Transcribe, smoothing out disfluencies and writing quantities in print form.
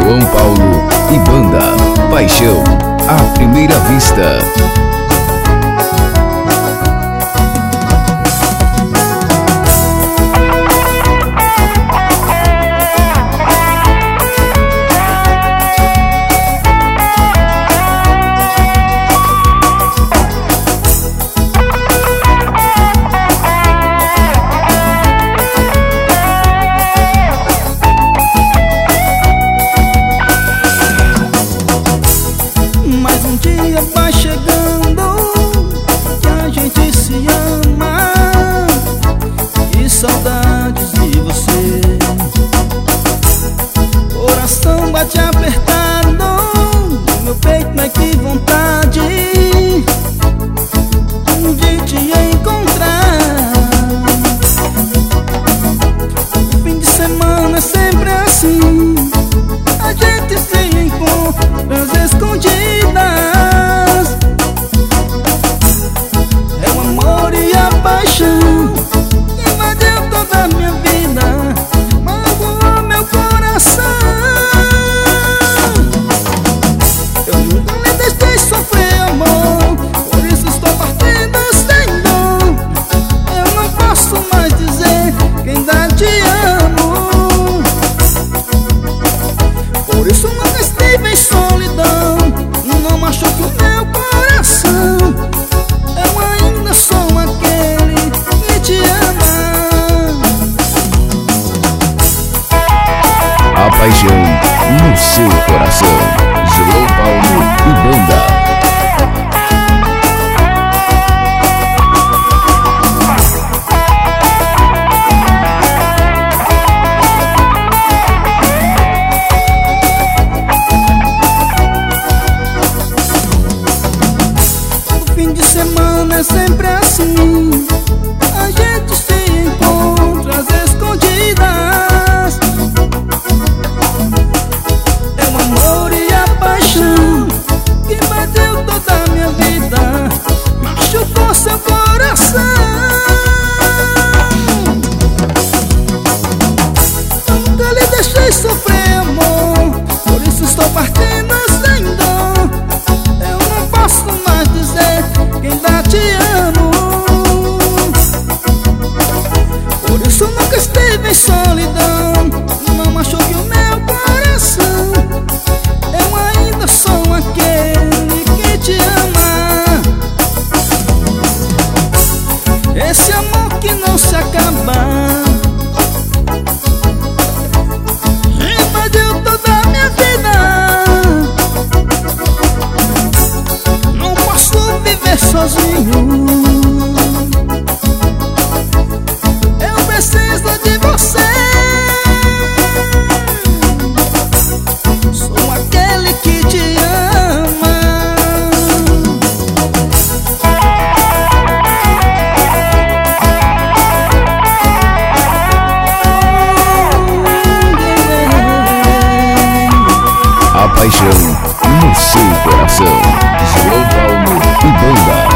João Paulo e banda Paixão à Primeira Vista. Vai chegando que a gente se ama, que saudades de você. Coração bate apertado, meu peito, mas que vontade de te encontrar. O fim de semana é sempre assim, a gente se encontra às escondidas. Paixão que invadiu toda a minha vida, magoou meu coração. Eu nunca lhe deixei sofrer, amor, por isso estou partindo sem dor. Eu não posso mais dizer que ainda te amo, por isso nunca estive em solidão. Não machuque o meu coração, eu ainda sou aquele que te ama. A paixão no seu coração. João Paulo e banda. Fim de semana é sempre assim, a gente se encontra às escondidas. É o amor e a paixão que invadiu toda a minha vida, machucou seu coração. Eu nunca lhe deixei sofrer, amor, por isso estou partindo sem dor. Eu não posso mais dizer que ainda te amo, por isso nunca estive em solidão. Não machuque o meu coração, eu ainda sou aquele que te ama. Esse amor que não se acaba invadiu toda a minha vida. Não posso viver sozinho, eu preciso de você. Sou aquele que te ama. A paixão no seu coração. João Paulo e banda.